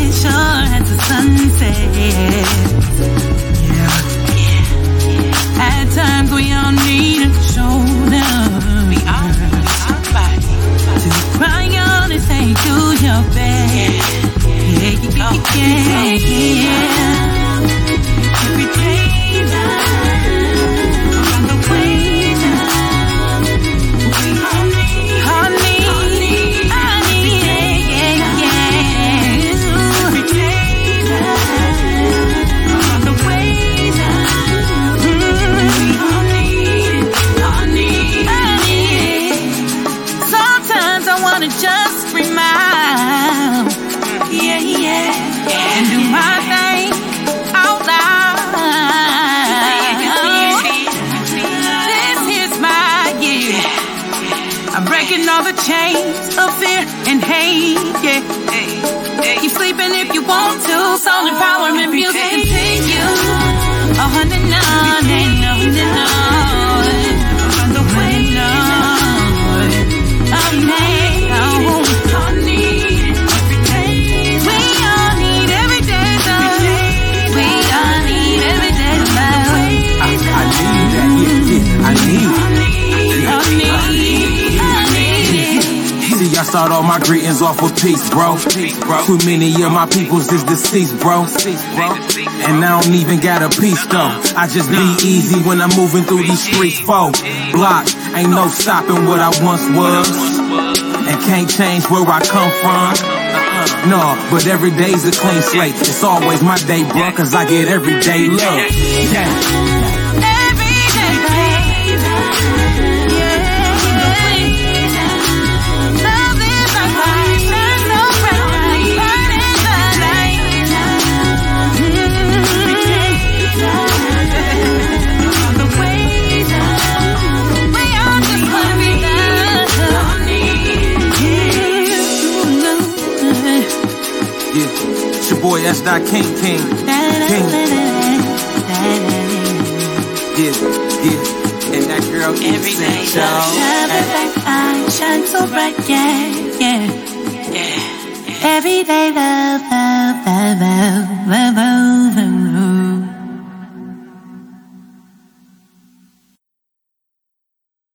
sure as the sun sets. Yeah. At times we all need a shoulder. We all need somebody to cry on and say, do your best. Yeah. Every day around the way we all need, every day around the way we all need. Sometimes I wanna just remind, and do my thing out loud. This is my year. I'm breaking all the chains of fear and hate. Yeah. Keep sleeping if you want to. Soul empowerment music continue. Oh, no, no, no. On the way, no. See, I start all my greetings off with peace, bro. Too many of my peoples is deceased, bro. And I don't even got a piece, though. I just be easy when I'm moving through these streets, folk. Block, ain't no stopping what I once was. And can't change where I come from. No, but every day's a clean slate. It's always my day, bro, cause I get everyday love. Yeah. It's your boy S. King. Yeah. And that girl every day love shines so bright, yeah. Every day love.